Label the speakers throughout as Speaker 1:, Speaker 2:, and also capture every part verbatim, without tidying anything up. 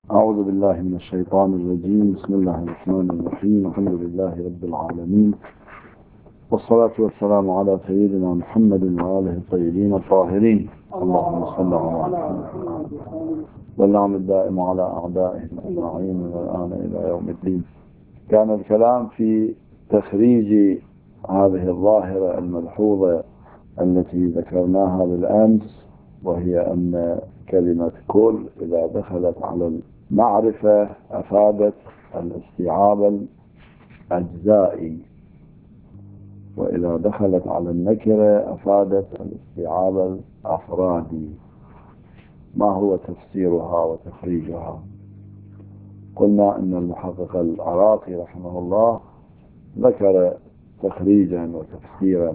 Speaker 1: أعوذ بالله من الشيطان الرجيم. بسم الله الرحمن الرحيم. الحمد لله رب العالمين، والصلاة والسلام على سيدنا محمد وآله الطيبين الطاهرين. اللهم صل على محمد والنعم الدائم على أعدائهم أجمعين من الآن إلى يوم الدين. كان الكلام في تخريج هذه الظاهرة الملحوظة التي ذكرناها بالأمس، وهي أن كلمة كل إذا دخلت على المعرفة أفادت الاستيعاب الأجزائي، وإذا دخلت على النكرة أفادت الاستيعاب الأفرادي. ما هو تفسيرها وتخريجها؟ قلنا أن المحقق العراقي رحمه الله ذكر تخريجا وتفسيرا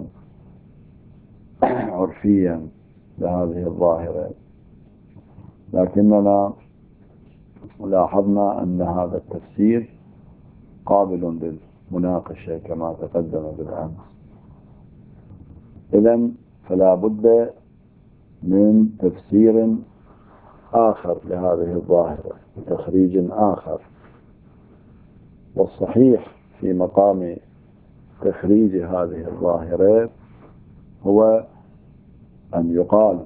Speaker 1: عرفيا لهذه الظاهرة، لكننا لاحظنا أن هذا التفسير قابل للمناقشة كما تقدم بالأمس. إذن فلا بد من تفسير آخر لهذه الظاهرة، تخريج آخر. والصحيح في مقام تخريج هذه الظاهرة هو أن يقال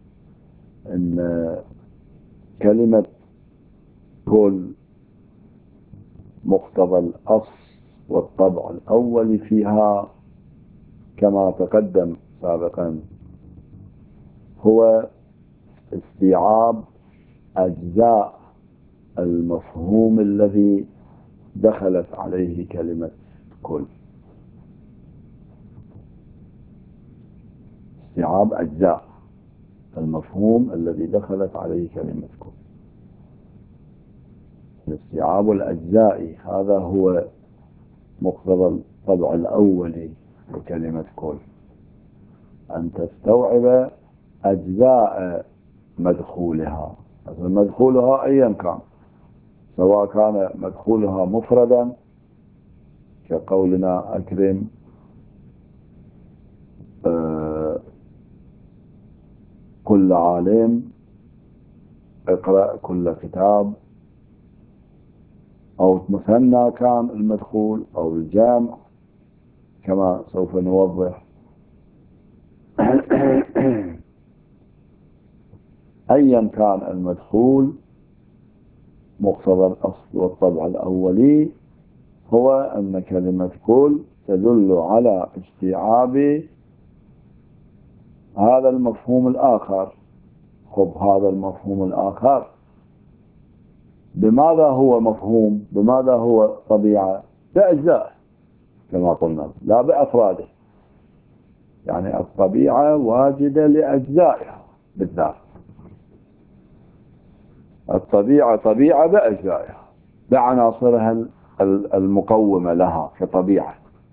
Speaker 1: إن كلمة كل مقتضى الأصل والطبع الأول فيها كما تقدم سابقا هو استيعاب أجزاء المفهوم الذي دخلت عليه كلمة كل، استيعاب أجزاء المفهوم الذي دخلت عليه كلمة كل. الاستيعاب الأجزائي هذا هو مقتضى الطبع الأولي لكلمة كل، أن تستوعب أجزاء مدخولها. مدخولها أيا كان، سواء كان مدخولها مفردا كقولنا أكرم آه كل عالم، اقرأ كل كتاب، أو مثنى كان المدخول أو الجامع كما سوف نوضح. أيا كان المدخول، مقتضى الأصل والطبع الأولي هو أن كلمة كل تدل على استيعاب هذا المفهوم الآخر. خب هذا المفهوم الآخر بماذا هو مفهوم؟ بماذا هو طبيعة؟ بأجزاء كما قلنا، لا بأفراده. يعني الطبيعة واجدة لأجزائها بالذات. الطبيعة طبيعة بأجزائها، بعناصرها المقومة لها كطبيعة.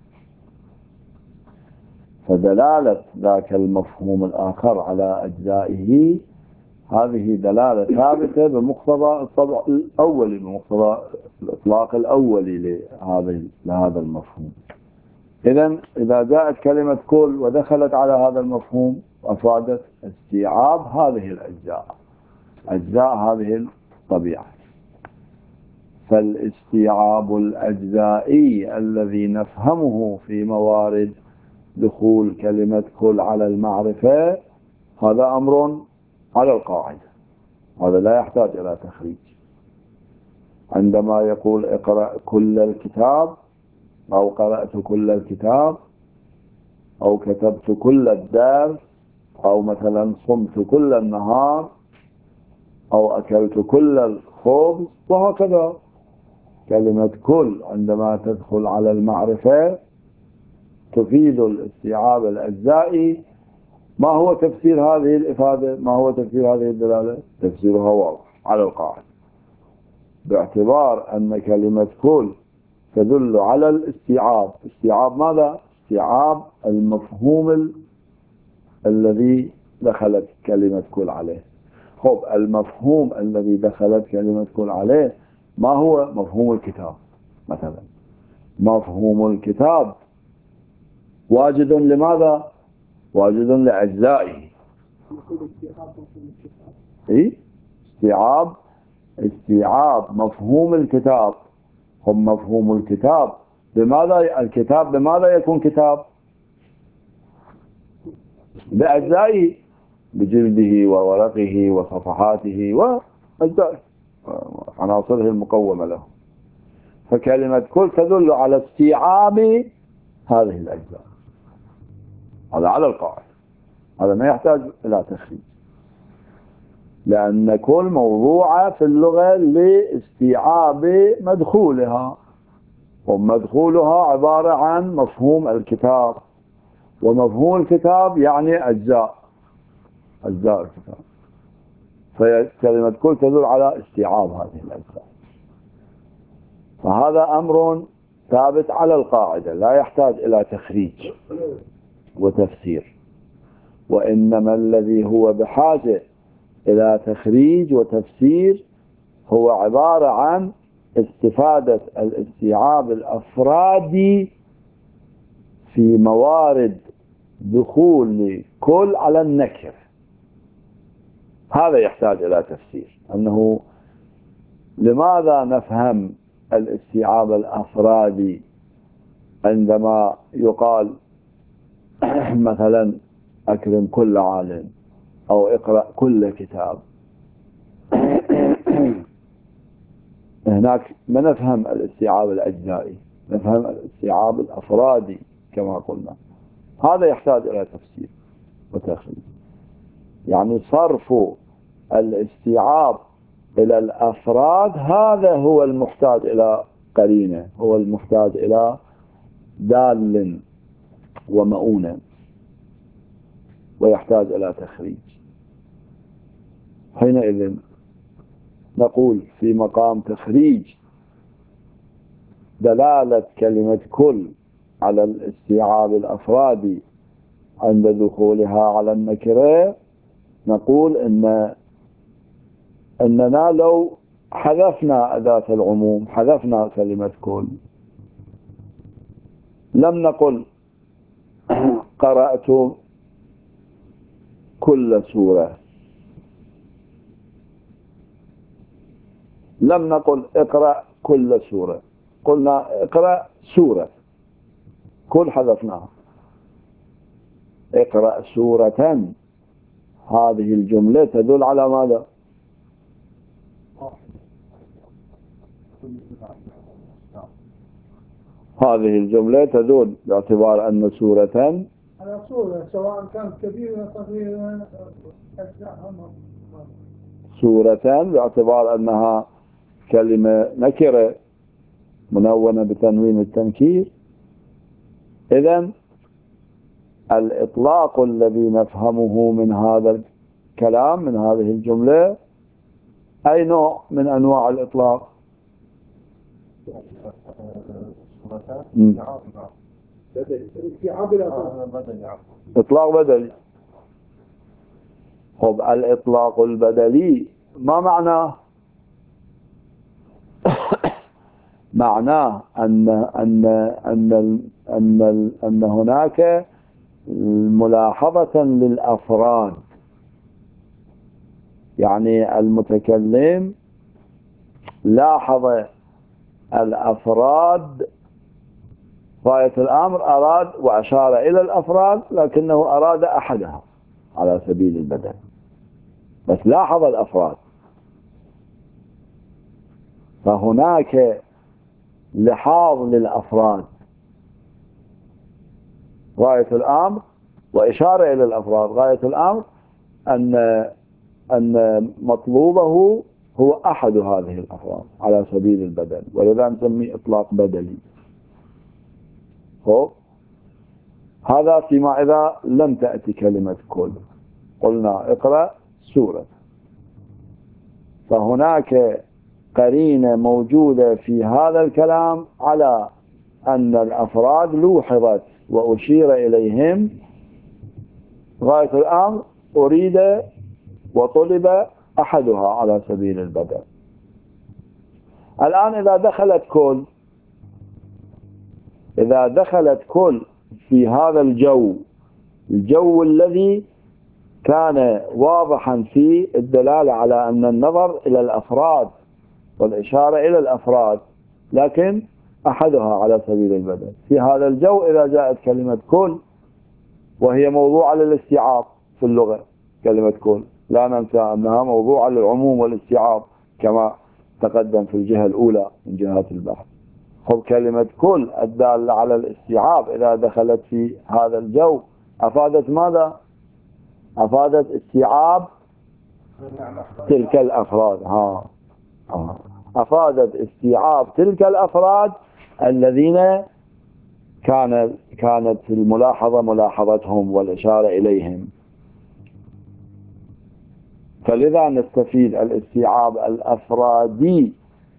Speaker 1: فدلالة ذاك المفهوم الآخر على أجزائه هذه دلالة ثابتة بمقتضى الطبع الأولي، بمقتضى الإطلاق الأولي لهذا لهذا المفهوم. إذن إذا جاءت كلمة كل ودخلت على هذا المفهوم أفادت استيعاب هذه الأجزاء، أجزاء هذه الطبيعة. فالاستيعاب الأجزائي الذي نفهمه في موارد دخول كلمة كل على المعرفة هذا أمر على القاعدة، هذا لا يحتاج إلى تخريج. عندما يقول اقرأ كل الكتاب، أو قرأت كل الكتاب، أو كتبت كل الدرس، أو مثلا صمت كل النهار، أو أكلت كل الخبز، وهكذا. كلمة كل عندما تدخل على المعرفة تفيد الاستيعاب الأجزائي. ما هو تفسير هذه الإفادة؟ ما هو تفسير هذه الدلالة؟ تفسيرها واضح على القاعدة، باعتبار أن كلمة كل تدل على الاستيعاب. استيعاب ماذا؟ استيعاب المفهوم ال... الذي دخلت كلمة كل عليه. خب المفهوم الذي دخلت كلمة كل عليه ما هو؟ مفهوم الكتاب مثلا. مفهوم الكتاب واجد لماذا؟ واجد لأجزائه. إيه؟ استيعاب استيعاب مفهوم الكتاب. هم مفهوم الكتاب بماذا الكتاب بماذا يكون كتاب؟ بأجزائه، بجلده وورقه وصفحاته وأجزائه عناصره المقومة له. فكلمة كل تدل على استيعاب هذه الأجزاء. هذا على القاعدة، هذا ما يحتاج إلى تخريج، لأن كل موضوعة في اللغة لاستيعاب مدخولها، ومدخولها عبارة عن مفهوم الكتاب، ومفهوم الكتاب يعني أجزاء أجزاء الكتاب. فكلمة كل تدل على استيعاب هذه الأجزاء. فهذا أمر ثابت على القاعدة لا يحتاج إلى تخريج وتفسير، وإنما الذي هو بحاجة إلى تخريج وتفسير هو عبارة عن استفادة الاستيعاب الأفرادي في موارد دخول كل على النكر. هذا يحتاج إلى تفسير، أنه لماذا نفهم الاستيعاب الأفرادي عندما يقال مثلا أكرم كل عالم أو اقرأ كل كتاب. هناك ما نفهم الاستيعاب الأجزائي، نفهم الاستيعاب الأفرادي كما قلنا. هذا يحتاج إلى تفسير وتخريج، يعني صرف الاستيعاب إلى الأفراد هذا هو المحتاج إلى قرينة، هو المحتاج إلى دال ومؤونة، ويحتاج إلى تخريج. حينئذ نقول في مقام تخريج دلالة كلمة كل على الاستيعاب الأفرادي عند دخولها على النكرة، نقول إن أننا لو حذفنا أداة العموم، حذفنا كلمة كل، لم نقل قرأت كل سورة، لم نقل اقرأ كل سورة، قلنا اقرأ سورة، كل حذفناها. اقرأ سورة، هذه الجملة تدل على ماذا؟ هذه الجملة تدل باعتبار أن سورة
Speaker 2: على سورة سواء كانت كبيرة صغيرة.
Speaker 1: سورة باعتبار أنها كلمة نكرة منونة بتنوين التنكير. إذن الإطلاق الذي نفهمه من هذا الكلام، من هذه الجملة، أي نوع من أنواع الإطلاق؟ إطلاق بدلي. خب الإطلاق البدلي ما معناه؟ معناه أن أن أن أن أن هناك ملاحظة للأفراد، يعني المتكلم لاحظ الأفراد، غاية الأمر أراد وأشار إلى الأفراد، لكنه أراد أحدها على سبيل البدل، بس لاحظ الأفراد. فهناك لحاظ للأفراد، غاية الأمر وإشارة إلى الأفراد. غاية الأمر أن أن مطلوبه هو أحد هذه الأفراد على سبيل البدل، ولذا نسميه إطلاق بدلي. هو هذا فيما إذا لم تأتي كلمة كل، قلنا اقرأ سورة، فهناك قرينة موجودة في هذا الكلام على أن الأفراد لوحظت وأشير إليهم. غاية الأمر أريد وطلب أحدها على سبيل البدل. الآن إذا دخلت كل إذا دخلت كل في هذا الجو، الجو الذي كان واضحا في الدلالة على أن النظر إلى الأفراد والإشارة إلى الأفراد، لكن أحدها على سبيل البدل. في هذا الجو إذا جاءت كلمة كل وهي موضوعة للاستيعاب في اللغة، كلمة كل لا ننسى أنها موضوعة للعموم والاستيعاب كما تقدم في الجهة الأولى من جهات البحث. خب كلمة كل الدالة على الاستيعاب إذا دخلت في هذا الجو أفادت ماذا؟ أفادت استيعاب تلك الأفراد. ها ها. أفادت استيعاب تلك الأفراد الذين كانت كانت الملاحظة ملاحظتهم والإشارة إليهم. فلذا نستفيد الاستيعاب الأفرادي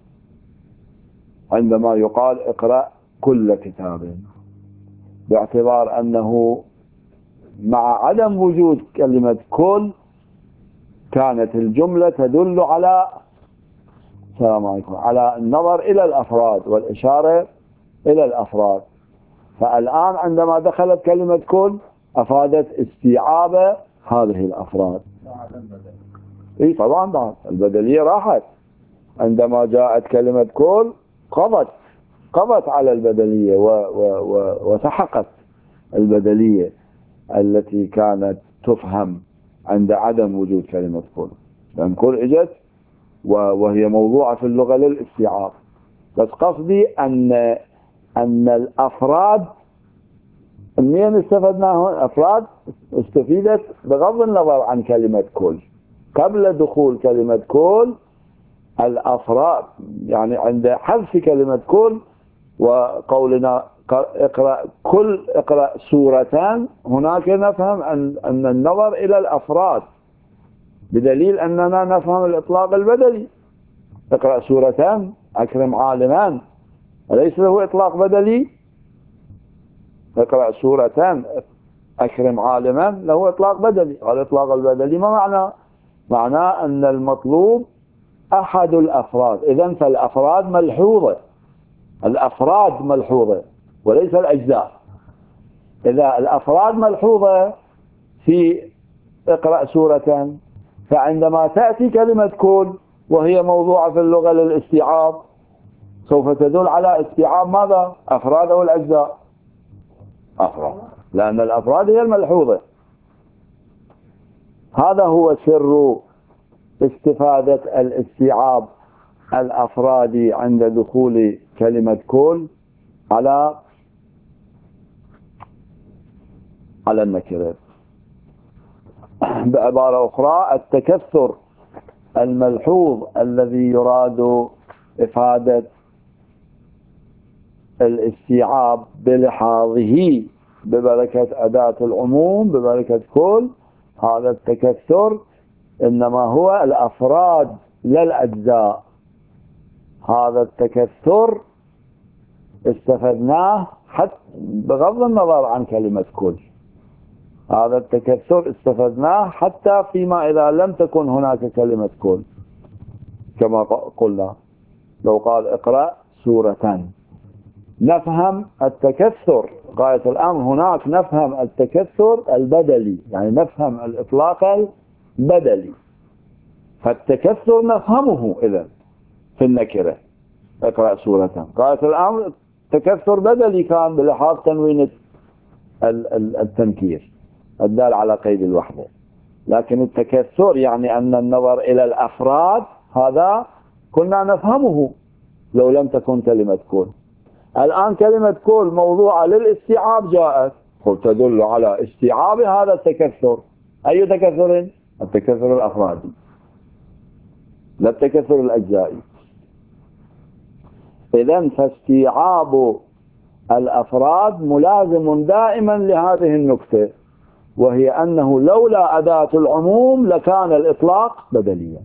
Speaker 1: عندما يقال اقرأ كل كتاب، باعتبار أنه مع عدم وجود كلمة كل كانت الجملة تدل على السلام عليكم على النظر إلى الأفراد والإشارة إلى الأفراد. فالآن عندما دخلت كلمة كل أفادت استيعاب هذه الأفراد. إيه طبعا بعد البدلية راحت. عندما جاءت كلمة كل قضت قضت على البدلية و و و وسحقت البدلية التي كانت تفهم عند عدم وجود كلمة كل، لأن كل إجت وهي موضوعة في اللغة للاستيعاب. بس قصدي أن أن الأفراد منين استفدنا هون؟ أفراد استفيدت بغض النظر عن كلمة كل. قبل دخول كلمة كل الأفراد، يعني عند حذف كلمة كل وقولنا اقرأ كل اقرأ سورة، هناك نفهم أن أن النظر إلى الأفراد، بدليل أننا نفهم الإطلاق البدلي. اقرأ سورة أكرم عالما أليس له إطلاق بدلي؟ اقرأ سورة أكرم عالما له إطلاق بدلي. الإطلاق البدلي ما معنى؟ معناه أن المطلوب أحد الأفراد. إذن فالأفراد ملحوظة، الأفراد ملحوظة وليس الأجزاء. إذا الأفراد ملحوظة في اقرأ سورة، فعندما تأتي كلمة كل وهي موضوعة في اللغة للاستيعاب سوف تدل على استيعاب ماذا؟ أفراد أو الأجزاء؟ أفراد، لأن الأفراد هي الملحوظة. هذا هو سر استفادة الاستيعاب الأفرادي عند دخول كلمة كل على على النكرة. بعبارة أخرى، التكثر الملحوظ الذي يراد إفادة الاستيعاب بلحاظه ببركة أداة العموم ببركة كل، هذا التكثر إنما هو الأفراد لا الأجزاء. هذا التكثر استفدناه حتى بغض النظر عن كلمة كل. هذا التكثر استفدناه حتى فيما إذا لم تكن هناك كلمة كل، كما قلنا لو قال اقرأ سورة نفهم التكثر غاية الأمر. هناك نفهم التكثر البدلي، يعني نفهم الإطلاق البدلي. فالتكثر نفهمه إذن في النكرة اقرأ سورة. غاية الأمر تكثر بدلي كان بلحاظ تنوين التنكير الدال على قيد الوحدة، لكن التكثر يعني أن النظر إلى الأفراد هذا كنا نفهمه لو لم تكن كلمة كل. الآن كلمة كل موضوعة للاستيعاب جاءت، قل تدل على استيعاب هذا التكثر. أي تكثر؟ التكثر الأفرادي لا التكثر الأجزائي. إذن فاستيعاب الأفراد ملازم دائما لهذه النكتة، وهي أنه لولا أداة العموم لكان الإطلاق بدليا.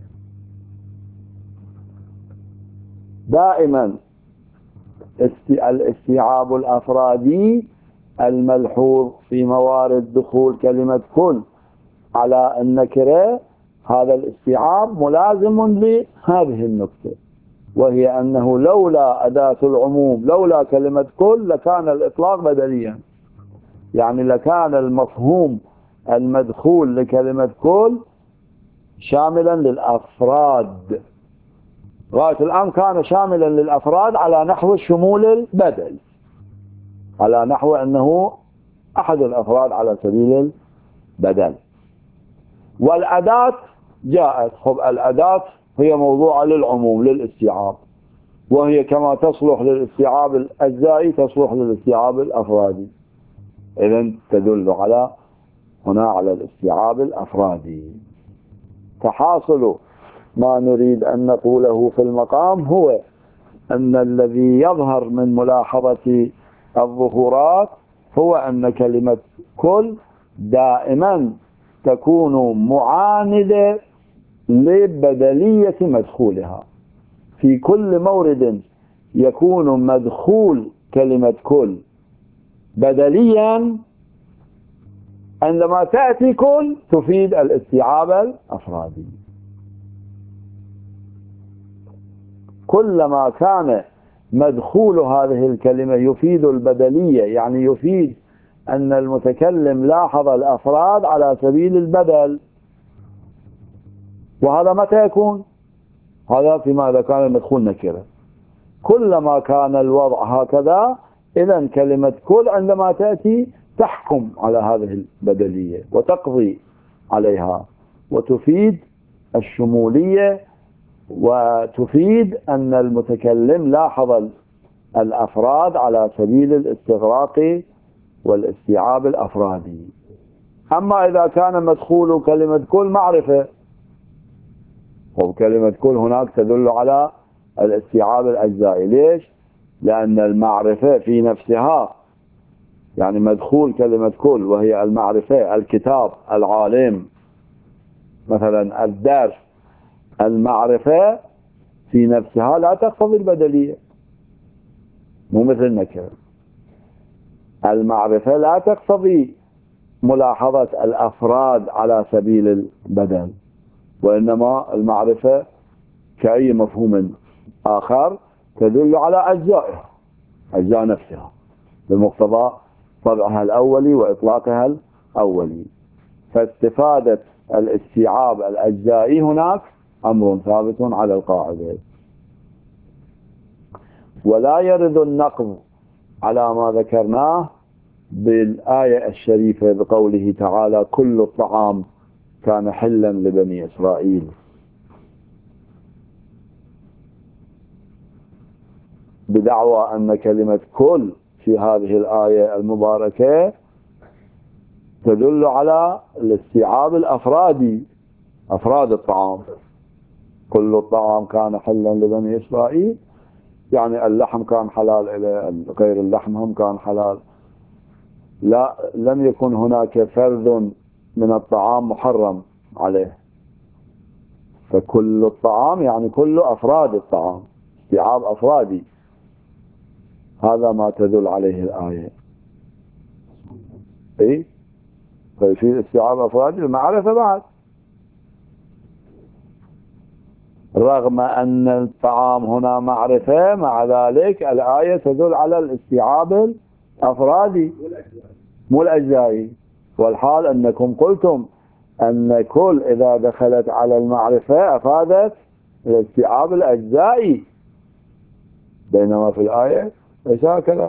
Speaker 1: دائما الاستيعاب الأفرادي الملحوظ في موارد دخول كلمة كل على النكرة، هذا الاستيعاب ملازم لهذه النكتة، وهي أنه لولا أداة العموم لولا كلمة كل لكان الإطلاق بدليا. يعني لكان المفهوم المدخول لكلمة كل شاملا للأفراد غاية الأمر كان شاملا للأفراد على نحو الشمول البدل، على نحو أنه أحد الأفراد على سبيل البدل. والأداة جاءت، خب الأداة هي موضوعة للعموم للاستيعاب، وهي كما تصلح للاستيعاب الأجزائي تصلح للاستيعاب الأفرادي، إذن تدل على هنا على الاستيعاب الأفرادي. فحاصل ما نريد أن نقوله في المقام هو أن الذي يظهر من ملاحظة الظهورات هو أن كلمة كل دائما تكون معاندة لبدلية مدخولها. في كل مورد يكون مدخول كلمة كل بدليا، عندما تأتي كل تفيد الاستيعاب الأفرادي. كلما كان مدخول هذه الكلمة يفيد البدلية، يعني يفيد أن المتكلم لاحظ الأفراد على سبيل البدل. وهذا متى يكون؟ هذا فيما إذا كان المدخول نكرة. كلما كان الوضع هكذا إذن كلمة كل عندما تأتي تحكم على هذه البدلية وتقضي عليها وتفيد الشمولية، وتفيد أن المتكلم لاحظ الأفراد على سبيل الاستغراق والاستيعاب الأفرادي. أما إذا كان مدخول كلمة كل معرفة، وكلمة كل هناك تدل على الاستيعاب الأجزائي. ليش؟ لأن المعرفة في نفسها، يعني مدخول كلمة كل وهي المعرفة، الكتاب، العالم، مثلا الدرس، المعرفة في نفسها لا تقتضي البدلية، مو مثل النكرة. المعرفة لا تقتضي ملاحظة الأفراد على سبيل البدل، وإنما المعرفة كأي مفهوم آخر تدل على أجزائها، أجزاء نفسها بمقتضى طبعها الأولي وإطلاقها الأولي. فاستفادة الاستيعاب الأجزائي هناك أمر ثابت على القاعدة. ولا يرد النقض على ما ذكرناه بالآية الشريفة بقوله تعالى كل الطعام كان حلا لبني إسرائيل، بدعوى أن كلمة كل في هذه الآية المباركة تدل على الاستيعاب الأفرادي، أفراد الطعام. كل الطعام كان حلا لبني إسرائيل، يعني اللحم كان حلال إلى غير اللحم هم كان حلال. لا، لم يكن هناك فرد من الطعام محرم عليه. فكل الطعام يعني كل أفراد الطعام، استيعاب أفرادي، هذا ما تدل عليه الآية. إيه؟ فيصير استيعاب أفرادي المعرفة بعد، رغم أن الطعام هنا معرفة، مع ذلك الآية تدل على الاستيعاب الأفرادي مو الأجزائي. والحال أنكم قلتم أن كل إذا دخلت على المعرفة أفادت الاستيعاب الأجزائي، بينما في الآية ليس هكذا.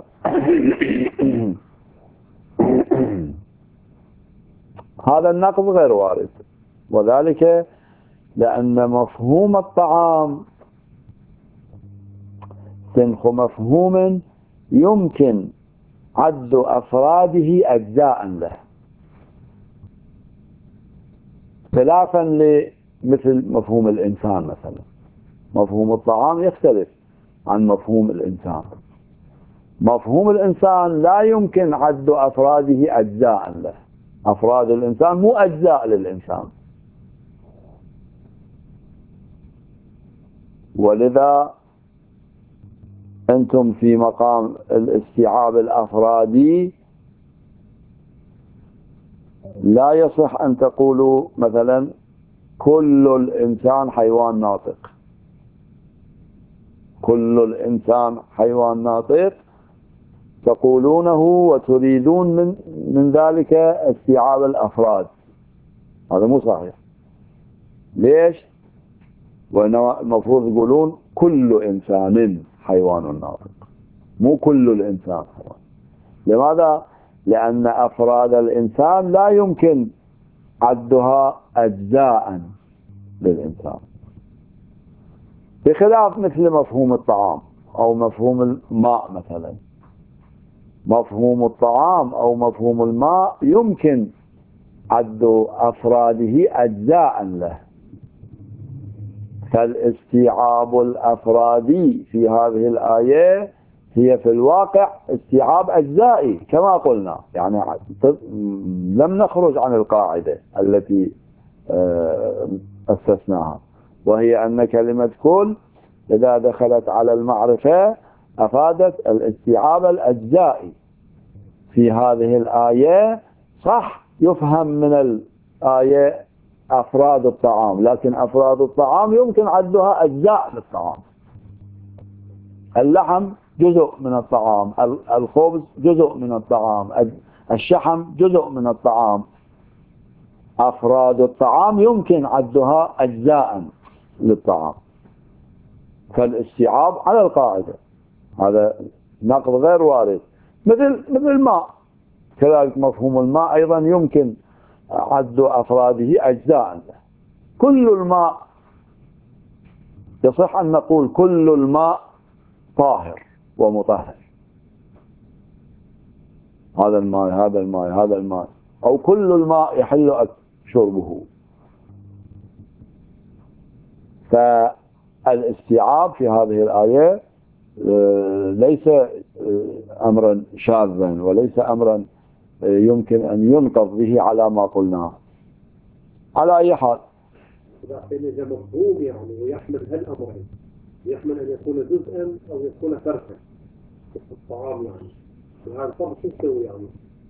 Speaker 1: هذا النقض غير وارد، وذلك لأن مفهوم الطعام سنخ مفهوم يمكن عد أفراده أجزاء له، خلافا لمثل مفهوم الإنسان. مثلا مفهوم الطعام يختلف عن مفهوم الإنسان. مفهوم الإنسان لا يمكن عد أفراده أجزاء له، أفراد الإنسان مو أجزاء للإنسان. ولذا أنتم في مقام الاستيعاب الأفرادي لا يصح أن تقولوا مثلا كل الإنسان حيوان ناطق، كل الإنسان حيوان ناطق تقولونه وتريدون من من ذلك استيعاب الأفراد. هذا مو صحيح. ليش؟ وإنما المفروض يقولون كل إنسان حيوان ناطق، مو كل الإنسان حيوان. لماذا؟ لأن أفراد الإنسان لا يمكن عدها أجزاء للإنسان، بخلاف مثل مفهوم الطعام أو مفهوم الماء مثلا. مفهوم الطعام أو مفهوم الماء يمكن عد أفراده أجزاء له، فالاستيعاب الأفرادي في هذه الآية هي في الواقع استيعاب أجزائي كما قلنا، يعني لم نخرج عن القاعدة التي أسسناها، وهي أن كلمة كل إذا دخلت على المعرفة أفادت الاستيعاب الأجزائي. في هذه الآية صح يفهم من الآية أفراد الطعام، لكن أفراد الطعام يمكن عدها أجزاء للطعام. اللحم جزء من الطعام، الخبز جزء من الطعام، الشحم جزء من الطعام. أفراد الطعام يمكن عدها أجزاء للطعام، فالاستيعاب على القاعدة، هذا نقض غير وارد. مثل مثل الماء كذلك، مفهوم الماء أيضا يمكن عد أفراده أجزاء له. كل الماء يصح أن نقول كل الماء طاهر ومطهر، هذا الماء هذا الماء هذا الماء، أو كل الماء يحل شربه. فالاستيعاب في هذه الآية ليس أمرا شاذا وليس أمرا يمكن أن ينقض به على ما قلناه. على أي حال
Speaker 3: إذا كان مفهوم يعني ويحمل هالأمرين، يحمل أن يكون جزءا أو يكون فرقا في الطعام، يعني وهذا الفرق شو يسوي يعني؟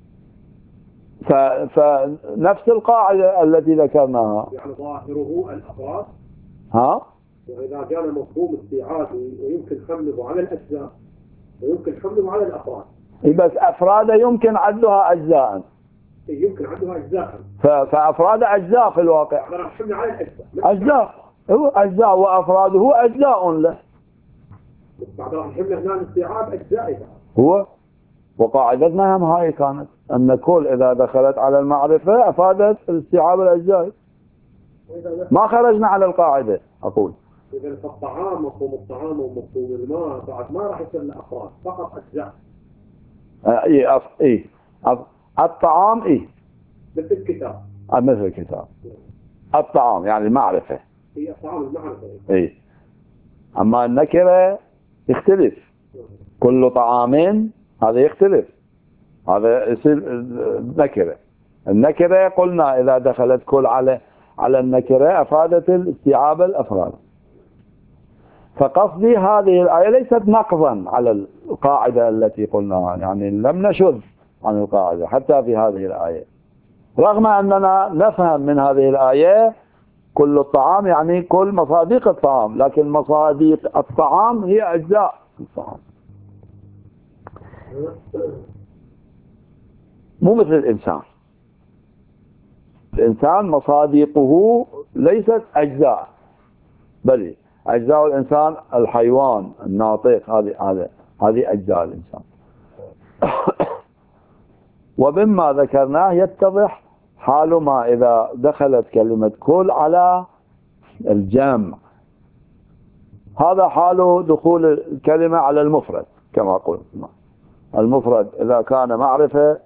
Speaker 1: فنفس القاعدة التي ذكرناها،
Speaker 3: يعني ظاهره الأفراد.
Speaker 1: ها؟
Speaker 3: وإذا كان مفهوم استيعابي ويمكن حمله على الأجزاء ويمكن حمله على الأفراد،
Speaker 1: بس أفراد يمكن عدها أجزاء،
Speaker 3: يمكن عدها أجزاء،
Speaker 1: فأفراد أجزاء في الواقع،
Speaker 3: أنا حمله على الأجزاء
Speaker 1: أجزاء، هو أجزاء وأفراده أجزاء له.
Speaker 3: بعد راح نحمله هنا الاستيعاب أجزائي
Speaker 1: هو وقاعدتنا هم هاي كانت أن كل إذا دخلت على المعرفة أفادت الاستيعاب الأجزائي، ما خرجنا على القاعدة. أقول
Speaker 3: إذا فالطعام مفهوم الطعام ومفهوم الماء بعد ما راح يصير له أفراد، فقط أجزاء.
Speaker 1: إيه أف... إيه أف... الطعام إيه
Speaker 3: مثل الكتاب،
Speaker 1: مثل الكتاب. الطعام يعني المعرفة،
Speaker 3: هي الطعام المعرفة.
Speaker 1: إيه. أما النكرة يختلف، كل طعام هذا يختلف، هذا يصير نكرة. النكرة قلنا إذا دخلت كل على على النكرة أفادت الاستيعاب الأفراد. فقصدي هذه الآية ليست نقضا على القاعدة التي قلناها، يعني لم نشذ عن القاعدة حتى في هذه الآية، رغم أننا نفهم من هذه الآية كل الطعام يعني كل مصاديق الطعام، لكن مصاديق الطعام هي أجزاء الطعام، مو مثل الإنسان. الإنسان مصاديقه ليست أجزاء، بل أجزاء الإنسان الحيوان الناطق، هذه هذه هذه أجزاء الإنسان. وبما ذكرناه يتضح حال ما إذا دخلت كلمة كل على الجمع، هذا حال دخول الكلمة على المفرد كما قلنا. المفرد إذا كان معرفة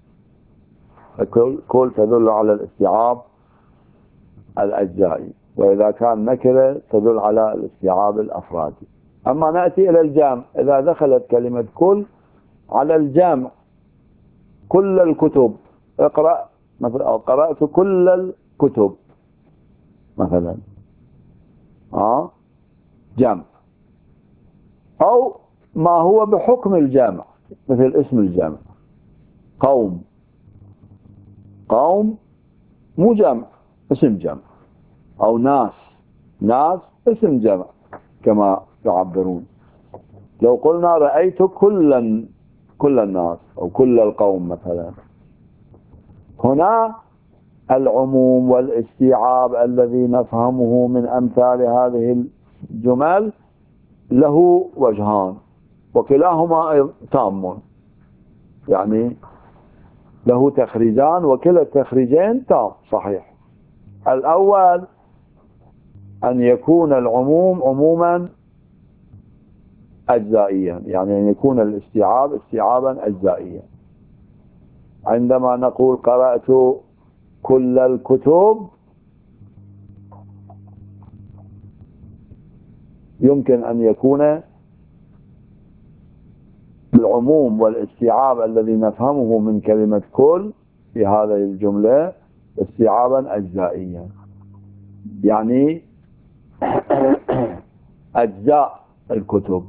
Speaker 1: كل تدل على الاستيعاب الأجزائي، وإذا كان نكرة تدل على الاستيعاب الأفرادي. أما نأتي إلى الجمع، إذا دخلت كلمة كل على الجمع، كل الكتب، اقرأ مثلا، قرأت كل الكتب مثلا، آه جمع، أو ما هو بحكم الجمع مثل اسم الجمع، قوم، قوم مو جمع، اسم جمع، أو ناس، ناس اسم جمع كما يعبرون. لو قلنا رأيت كل كل الناس أو كل القوم مثلا، هنا العموم والاستيعاب الذي نفهمه من أمثال هذه الجمل له وجهان وكلاهما تام، يعني له تخريجان وكلا التخريجين تام صحيح. الأول أن يكون العموم عموما أجزائيا، يعني أن يكون الاستيعاب استيعابا أجزائيا. عندما نقول قرأت كل الكتب يمكن أن يكون العموم والاستيعاب الذي نفهمه من كلمة كل في هذه الجملة استيعابا أجزائيا، يعني أجزاء الكتب.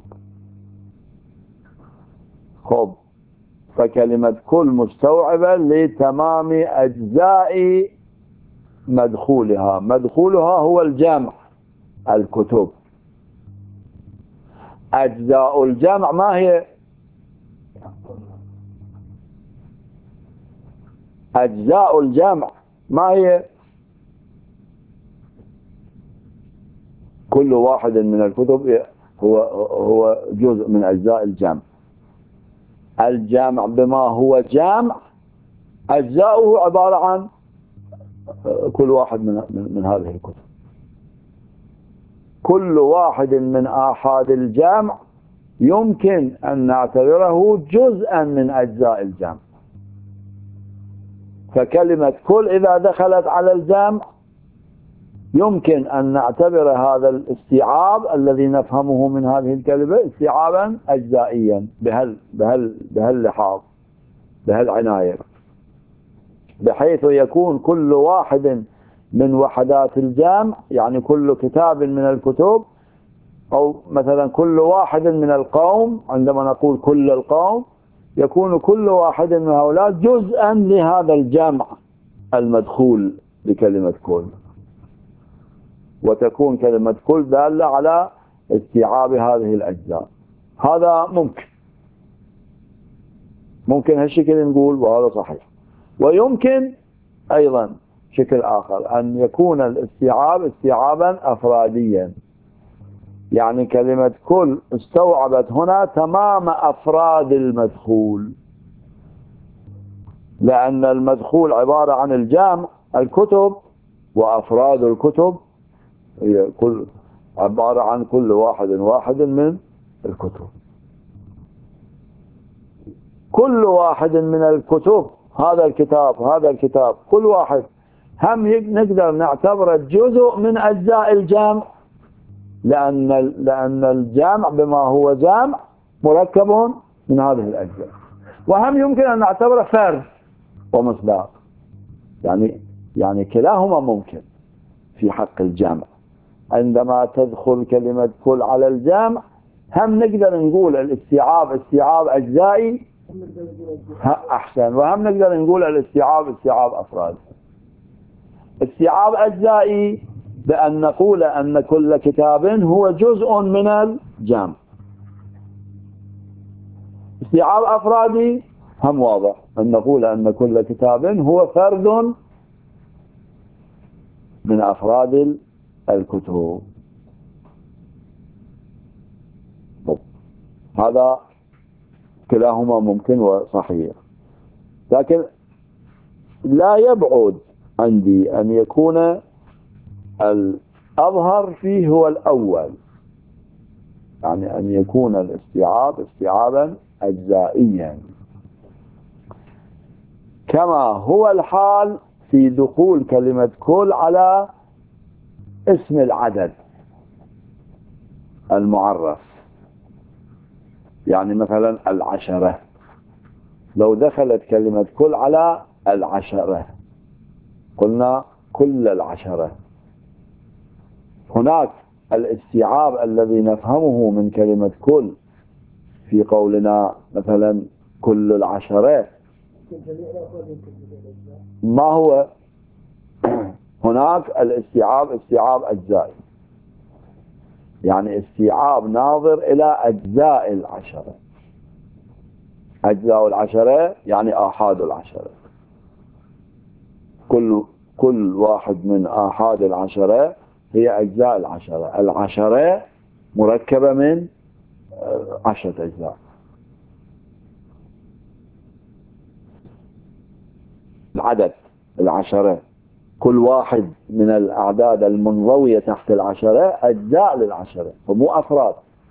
Speaker 1: خب، فكلمة كل مستوعبة لتمام أجزاء مدخولها. مدخولها هو الجمع الكتب. أجزاء الجمع ما هي؟ أجزاء الجمع ما هي؟ كل واحد من الكتب هو هو جزء من أجزاء الجمع. الجمع بما هو جمع أجزاؤه عبارة عن كل واحد من من هذه الكتب. كل واحد من آحاد الجمع يمكن أن نعتبره جزءا من أجزاء الجمع. فكلمة كل إذا دخلت على الجمع يمكن أن نعتبر هذا الاستيعاب الذي نفهمه من هذه الكلمة استيعابا أجزائيا بهال بهال بهاللحاظ بهالعناية، بحيث يكون كل واحد من وحدات الجمع، يعني كل كتاب من الكتب، أو مثلا كل واحد من القوم. عندما نقول كل القوم يكون كل واحد من هؤلاء جزءا لهذا الجمع المدخول بكلمة كل، وتكون كلمة كل دالة على استيعاب هذه الأجزاء. هذا ممكن ممكن هالشكل نقول، وهذا صحيح. ويمكن أيضا شكل آخر أن يكون الاستيعاب استيعابا أفراديا، يعني كلمة كل استوعبت هنا تمام أفراد المدخول، لأن المدخول عبارة عن الجمع الكتب، وأفراد الكتب هي كل عبارة عن كل واحد واحد من الكتب. كل واحد من الكتب، هذا الكتاب هذا الكتاب كل واحد هم نقدر نعتبره جزء من أجزاء الجمع، لأن لأن الجمع بما هو جمع مركب من هذه الأجزاء. وهم يمكن أن نعتبره فرد ومصداق، يعني يعني كلاهما ممكن في حق الجمع. عندما تدخل كلمة كل على الجمع هم نقدر نقول الاستيعاب استيعاب أجزائي أحسن، وهم نقدر نقول الاستيعاب استيعاب أفراد. استيعاب أجزائي بأن نقول أن كل كتاب هو جزء من الجمع. استيعاب أفرادي هم واضح، أن نقول أن كل كتاب هو فرد من أفراد الكتب. هذا كلاهما ممكن وصحيح، لكن لا يبعد عندي أن يكون الأظهر فيه هو الأول، يعني أن يكون الاستيعاب استيعابا أجزائيا، كما هو الحال في دخول كلمة كل على اسم العدد المعرف. يعني مثلا العشرة، لو دخلت كلمة كل على العشرة قلنا كل العشرة، هناك الاستيعاب الذي نفهمه من كلمة كل في قولنا مثلا كل العشرة ما هو؟ هناك الاستيعاب استيعاب أجزائي، يعني استيعاب ناظر إلى أجزاء العشرة. أجزاء العشرة يعني آحاد العشرة، كل كل واحد من آحاد العشرة هي أجزاء العشرة. العشرة مركبة من آه، عشرة أجزاء. العدد العشرة، كل واحد من الأعداد المنضوية تحت العشرة أجزاء للعشرة ومو أفراد.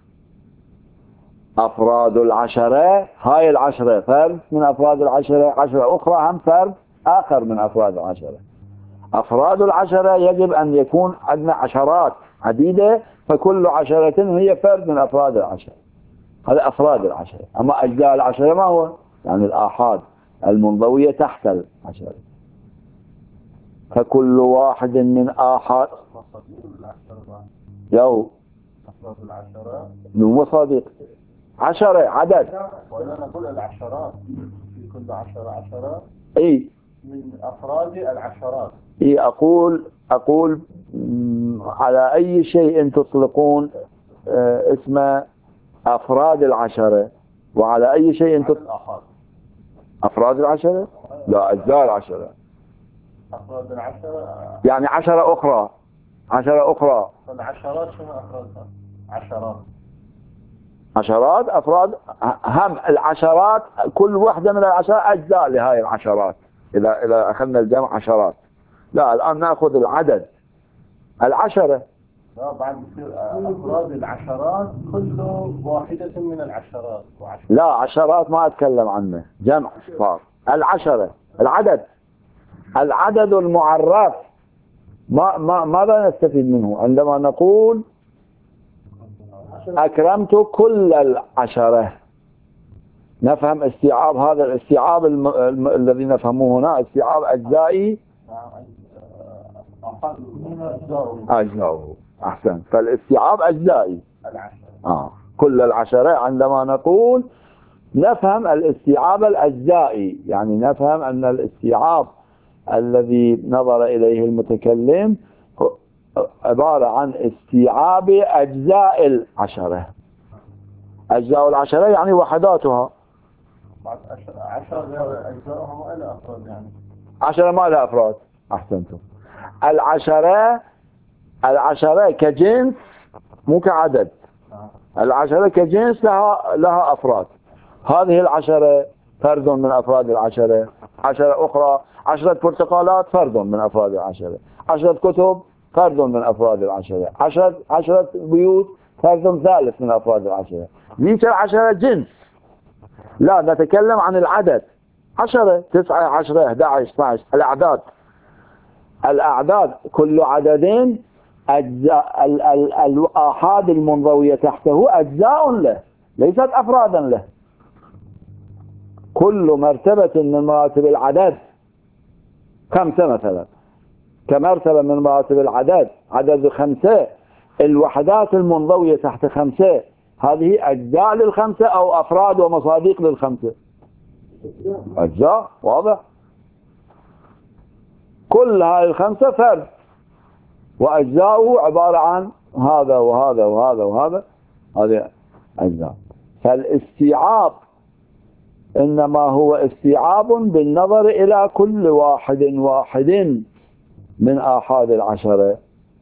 Speaker 1: أفراد العشرة، هاي العشرة فرد من أفراد العشرة، عشرة أخرى هم فرد آخر من أفراد العشرة. أفراد العشرة يجب أن يكون عندنا عشرات عديدة، فكل عشرة هي فرد من أفراد العشرة. هذا أفراد العشرة. أما أجزاء العشرة ما هو؟ يعني الآحاد المنضوية تحت العشرة. فكل واحد من آحاد يو
Speaker 4: أفراد العشرة
Speaker 1: مصادق عشرة عدد.
Speaker 4: ولا نقول العشرات في كل عشرة عشرة
Speaker 1: اي
Speaker 4: من أفراد العشرات.
Speaker 1: اي اقول اقول م، على اي شيء تطلقون آه، اسمه افراد العشرة، وعلى اي شيء
Speaker 4: عدد
Speaker 1: تطلق
Speaker 4: الآحاد.
Speaker 1: افراد العشرة؟ لا، اجزاء العشرة.
Speaker 4: أفراد العشرة
Speaker 1: يعني عشرة اخرى، عشرة اخرى،
Speaker 4: فالعشرات شنو أفرادها؟ عشرات.
Speaker 1: عشرات افراد. هم العشرات كل واحدة من العشرات اجزاء لهاي العشرات. اذا اذا اخذنا الجمع عشرات. لا، الان ناخذ العدد العشرة.
Speaker 4: لا، بعد يصير أفراد العشرات كل واحدة من العشرات وعشرات.
Speaker 1: لا، عشرات ما اتكلم عنه، جمع صار. العشرة العدد، العدد المعرف. ما ما ماذا نستفيد منه عندما نقول اكرمت كل العشرة؟ نفهم استيعاب، هذا الاستيعاب الم... الم... الذي نفهمه هنا استيعاب اجزائي. اجزاؤه احسن. فالاستيعاب اجزائي
Speaker 4: العشرة.
Speaker 1: آه. كل العشرة عندما نقول نفهم الاستيعاب الأجزائي، يعني نفهم أن الاستيعاب الذي نظر إليه المتكلم عبارة عن استيعاب أجزاء العشرة. أجزاء العشرة يعني وحداتها.
Speaker 4: بعد عشرة عشرة أجزائهم إلى أفراد يعني.
Speaker 1: عشرة ما لها أفراد. أحسنتم. العشرة العشرة كجنس مو كعدد. العشرة كجنس لها لها أفراد. هذه العشرة فرد من أفراد العشرة. عشرة أخرى، عشرة برتقالات فرد من أفراد العشرة. عشرة كتب فرد من أفراد العشرة. عشرة عشرة بيوت فرد ثالث من أفراد العشرة. ذيك العشرة جنس. لا، نتكلم عن العدد. عشرة، تسعة، عشرة، أحد عشر، اثنا عشر. الأعداد الأعداد كل عددين أجزاء. ال- ال- الآحاد المنضوية تحته أجزاء له، ليست أفرادا له. كل مرتبة من مراتب العدد، خمسة مثلا، كمرتبة من مراتب العدد، عدد خمسة، الوحدات المنضوية تحت خمسة هذه أجزاء للخمسة أو أفراد ومصادق للخمسة. أجزاء، واضح. كل هاي الخمسة فرد، وأجزاؤه عبارة عن هذا وهذا وهذا وهذا. هذه أجزاء. فالاستيعاب إنما هو استيعاب بالنظر إلى كل واحد واحد من آحاد العشرة.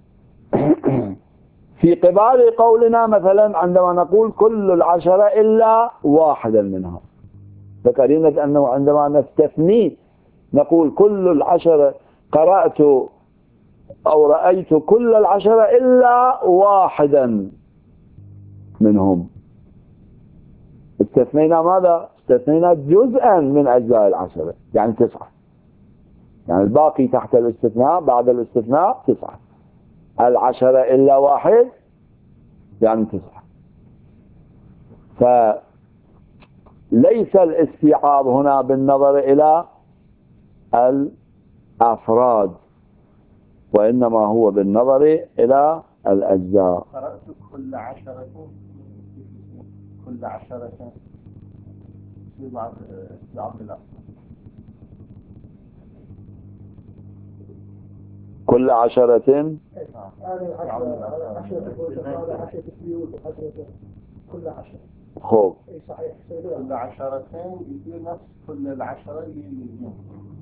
Speaker 1: في قبال قولنا مثلا عندما نقول كل العشرة إلا واحدا منها، فقرينة أنه عندما نستثني نقول كل العشرة قرأت أو رأيت كل العشرة إلا واحدا منهم. استثنينا ماذا؟ استثنينا جزءا من أجزاء العشرة، يعني تسعة. يعني الباقي تحت الاستثناء، بعد الاستثناء تسعة. العشرة إلا واحد يعني تسعة. فليس الاستيعاب هنا بالنظر إلى الأفراد، وإنما هو بالنظر إلى الأجزاء.
Speaker 4: قرأت كل عشرة كل عشرة في بعض استيعاب لا.
Speaker 1: كل عشرة
Speaker 2: هذه عشرة عشرة عشرة بيوت وعشرة كل عشرة.
Speaker 1: خوب.
Speaker 2: اي صحيح.
Speaker 4: كل عشرتين يصير نفس كل العشرة للجنس.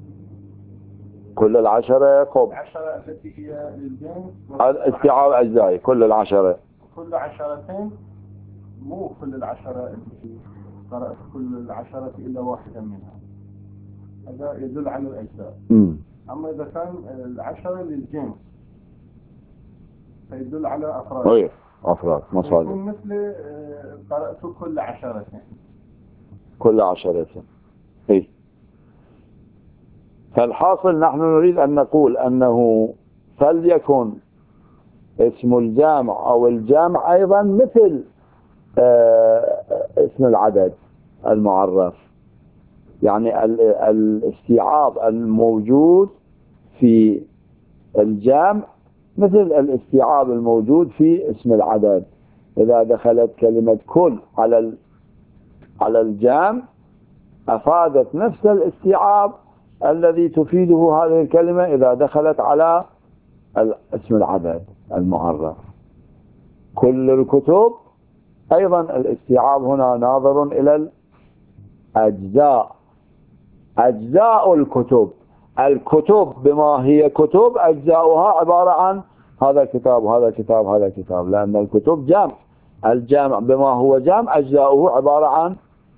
Speaker 1: كل العشرة خوب.
Speaker 4: العشرة التي هي للجنس
Speaker 1: استيعاب أجزائي كل العشرة.
Speaker 4: كل عشرتين مو كل العشرة اللي قرأت كل العشرة إلا واحدة منها، هذا يدل على الأجزاء.
Speaker 1: مم.
Speaker 4: أما إذا كان العشرة للجنس فيدل على أفراد.
Speaker 1: غير أفراد مصادر.
Speaker 4: يكون مثل آه، قرأت كل عشرتين.
Speaker 1: كل عشرة. إيه. فالحاصل نحن نريد أن نقول أنه فليكن اسم الجامع أو الجامع أيضا مثل آه اسم العدد المعرف، يعني ال- الاستيعاب الموجود في الجامع مثل الاستيعاب الموجود في اسم العدد. إذا دخلت كلمة كل على ال- على الجامع أفادت نفس الاستيعاب الذي تفيده هذه الكلمة إذا دخلت على اسم العدد المعرف. كل الكتب أيضا الاستيعاب هنا ناظر إلى الأجزاء، أجزاء الكتب. الكتب بما هي كتب أجزاؤها عبارة عن هذا كتاب هذا كتاب هذا كتاب، لأن الكتب جامع. الجامع بما هو جامع أجزاؤه عبارة عن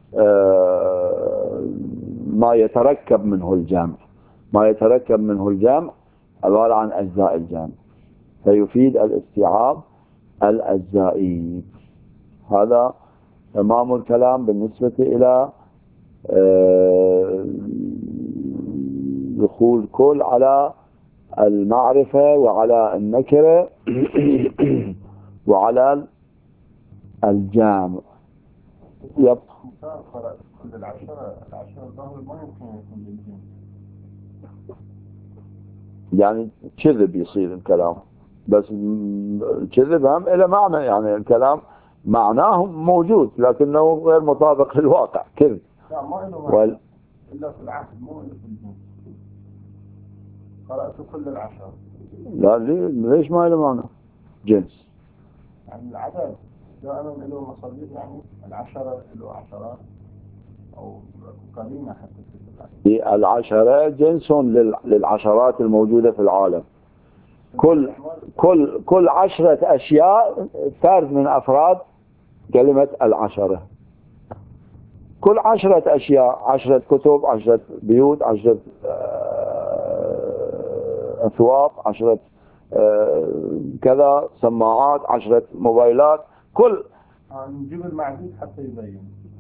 Speaker 1: ما يتركب منه الجامع. ما يتركب منه الجامع عبارة عن أجزاء الجامع، فيفيد الاستيعاب الأجزائي. هذا تمام الكلام بالنسبة إلى دخول كل على المعرفة وعلى النكرة وعلى الجامع. يب.
Speaker 4: كل العشرة العشرة الظاهر ما يمكن يكون للجنس.
Speaker 1: يعني كذب يصير الكلام، بس كذب هم إلى معنى، يعني الكلام معناه موجود لكنه غير مطابق للواقع. كذب.
Speaker 4: لا ما له معنى وال... إلا في العهد مو إلا في الجنس. قرأت كل العشرة.
Speaker 1: لا ليش ما له معنى؟ جنس.
Speaker 4: يعني العدد دائما له مصادر، يعني العشرة له عشرات أو قرينة حتى.
Speaker 1: العشرة جنس للعشرات الموجودة في العالم. كل كل كل عشرة أشياء فرد من أفراد كلمة العشرة. كل عشرة أشياء، عشرة كتب، عشرة بيوت، عشرة أثواب، عشرة كذا سماعات، عشرة موبايلات. كل
Speaker 4: نجيب المعدود حتى يبين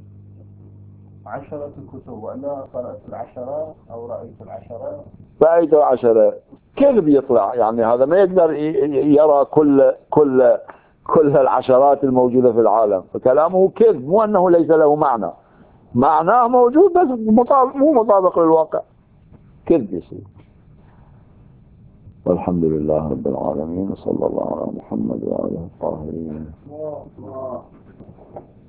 Speaker 4: عشرة الكتب، وأنا قرأت العشرة أو رأيت العشرة.
Speaker 1: رأيت العشرة كذب يطلع، يعني هذا ما يقدر يرى كل كل كل العشرات الموجودة في العالم، فكلامه كذب، مو أنه ليس له معنى، معناه موجود بس مطابق مو مطابق للواقع. كذب يصير. والحمد لله رب العالمين، وصلى الله على محمد وعلى آله الطاهرين.